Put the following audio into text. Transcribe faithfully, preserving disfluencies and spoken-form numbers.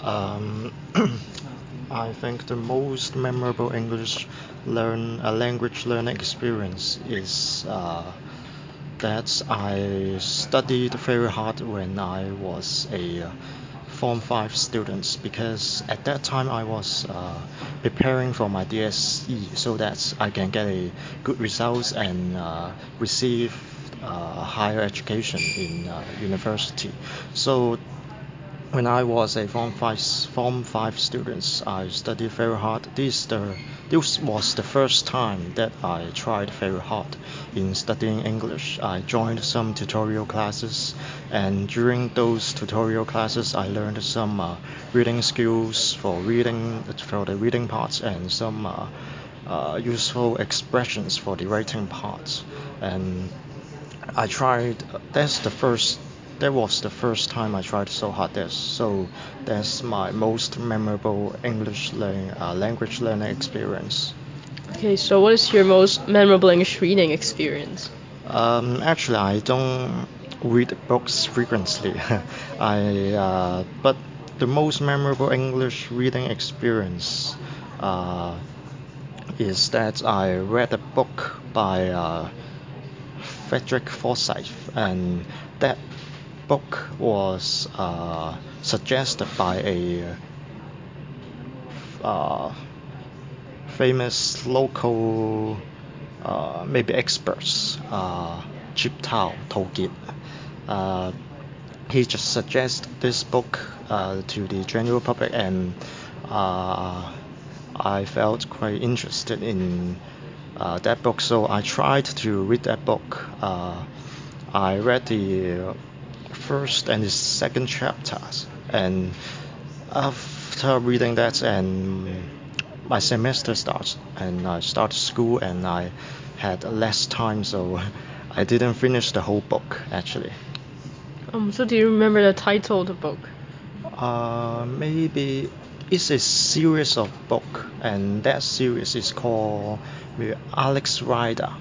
Um, I think the most memorable English learn uh, language learning experience is uh, that I studied very hard when I was a uh, Form five student because at that time I was uh, preparing for my D S E so that I can get a good results and uh, receive uh, higher education in uh, university. So when I was a Form five Form five student, I studied very hard. This the this was the first time that I tried very hard in studying English. I joined some tutorial classes, and during those tutorial classes, I learned some uh, reading skills for reading for the reading parts and some uh, uh, useful expressions for the writing parts. And I tried. That's the first. That was the first time I tried so hard. That's so. That's my most memorable English learning, uh, language learning experience. Okay, so what is your most memorable English reading experience? Um, actually, I don't read books frequently. I uh, but the most memorable English reading experience uh, is that I read a book by uh, Frederick Forsyth, and that book was uh, suggested by a uh, famous local uh, maybe experts, uh, Chip Tao Tolkien. Uh, he just suggests this book uh, to the general public, and uh, I felt quite interested in uh, that book, so I tried to read that book. Uh, I read the first and the second chapters, and after reading that, and my semester starts, and I start school, and I had less time, so I didn't finish the whole book actually. Um, so do you remember the title of the book? Uh, maybe it's a series of book, and that series is called maybe Alex Rider.